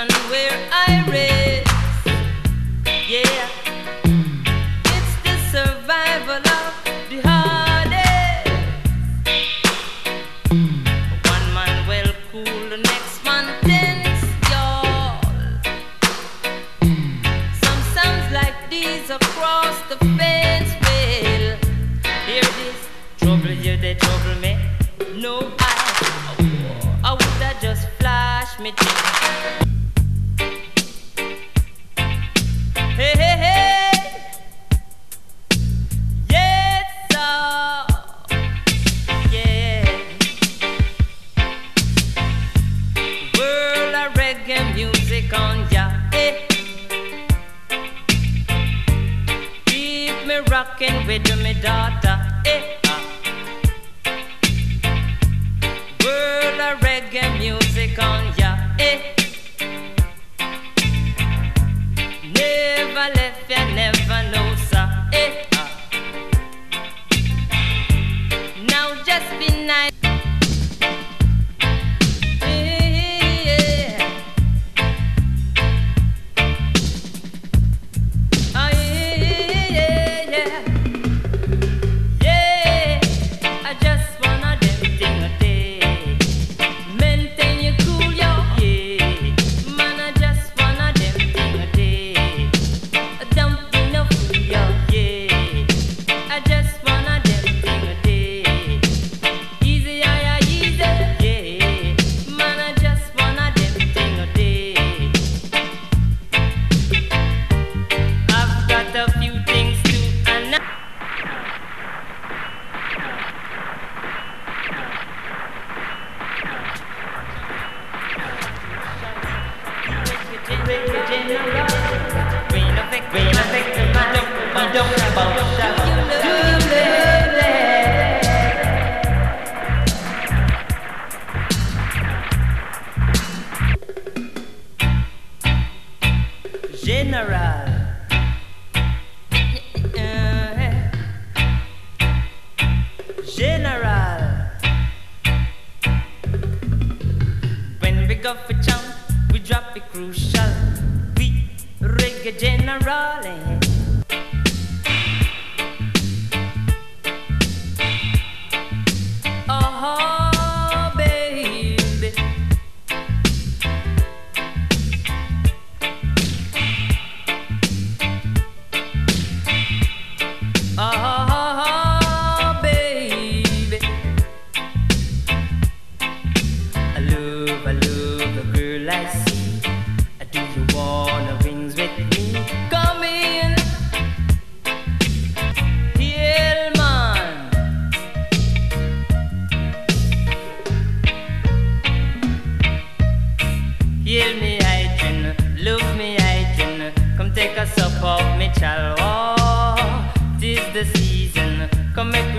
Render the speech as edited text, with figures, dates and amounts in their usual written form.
nation where I raise. Yeah, it's the survival of the hardest. One man well cool, the next man tense, y'all. Some sounds like these across the fence. Well, here it is. Trouble you, they trouble me. No, I would have just flash me thing. Hey, hey, hey. Yes, sir. Yeah. World of reggae music on ya. Hey. Keep me rocking with me daughter. Hey. World of reggae music on ya. Hey. Never left ya, never know, sir. Eh. Now just be nice. Yeah. Oh, yeah, yeah. Yeah. I just wanna them thing a day. Maintain your cool, yo. Yeah. Man, I just wanna them thing a day. Don't be no fool, yo, yeah. I just wanna them thing a day. Easy, yeah, easy, yeah. Man, I just wanna them thing a day. I've got a few things to announce. General. General. When we go for chunk, we drop it crucial. We reggae general. Oh, baby. Oh, baby. I love the girl I see. Do you wanna rings with me? Come in. Hillman. Heal me, hygiene. Love me, hygiene. Come take a sup of me, child. Oh, 'tis the season. Come make